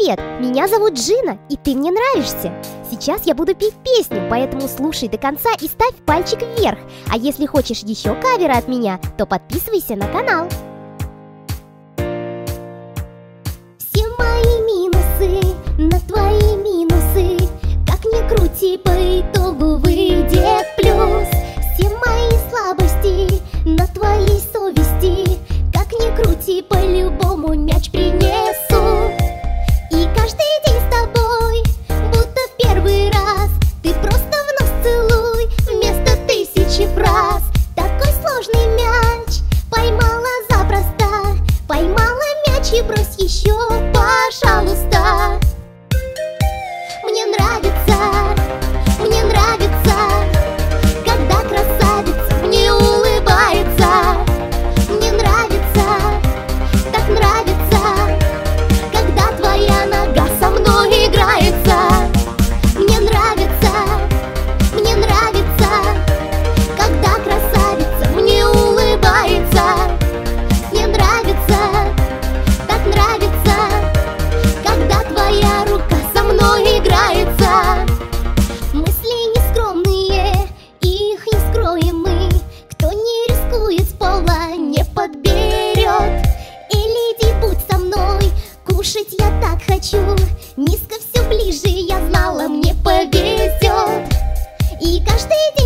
Привет, меня зовут Джина, и ты мне нравишься. Сейчас я буду петь песню, поэтому слушай до конца и ставь пальчик вверх. А если хочешь еще кавера от меня, то подписывайся на канал. Все мои минусы на твои минусы, как ни крути, по итогу выйдет плюс. Все мои слабости на твоей совести, как ни крути, по-любому мяч принесу. И каждый день с тобой, будто в первый раз, ты просто в нос целуй вместо тысячи фраз. Такой сложный мяч поймала запросто, поймала мяч и брось еще, пожалуйста. Мне нравится, когда красавица мне улыбается. Мне нравится, так нравится, когда твоя нога со мной играется. Мне нравится, когда красавица мне улыбается. Мне нравится, так нравится, когда твоя рука со мной играется. Мысли нескромные, их не скроем мы. Кто не рискует, с пола не подберет. Или иди, будь со мной, кушать я так хочу. Низко все ближе, я знала, мне повезет. И каждый день